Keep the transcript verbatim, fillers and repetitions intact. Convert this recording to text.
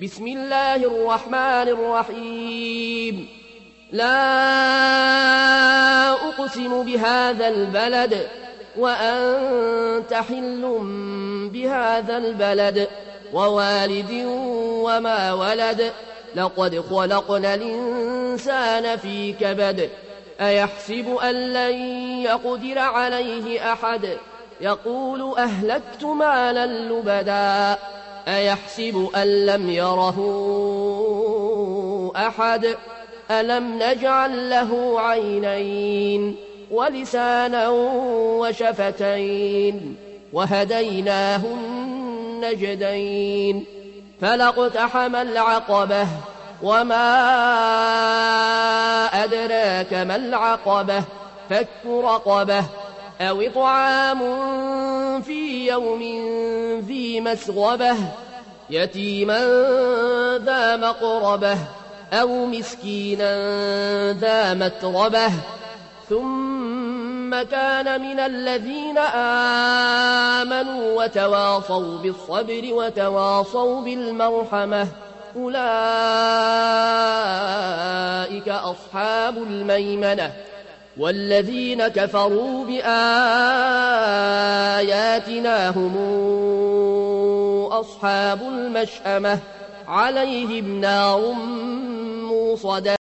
بسم الله الرحمن الرحيم لا أقسم بهذا البلد وأنت حل بهذا البلد ووالد وما ولد لقد خلقنا الإنسان في كبد أيحسب أن لن يقدر عليه أحد يقول أهلكت مالا لبدا أيحسب أن لم يره أحد ألم نجعل له عينين ولسانا وشفتين وهديناه النجدين فلاقتحم العقبة وما أدراك ما العقبة فك رقبة أو إطعام في يوم ذي مسغبة يتيما ذا مقربة أو مسكينا ذا متربة ثم كان من الذين آمنوا وتواصوا بالصبر وتواصوا بالمرحمة أولئك أصحاب الميمنة والذين كفروا بآياتنا هم أصحاب المشأمة عليهم نار موصدة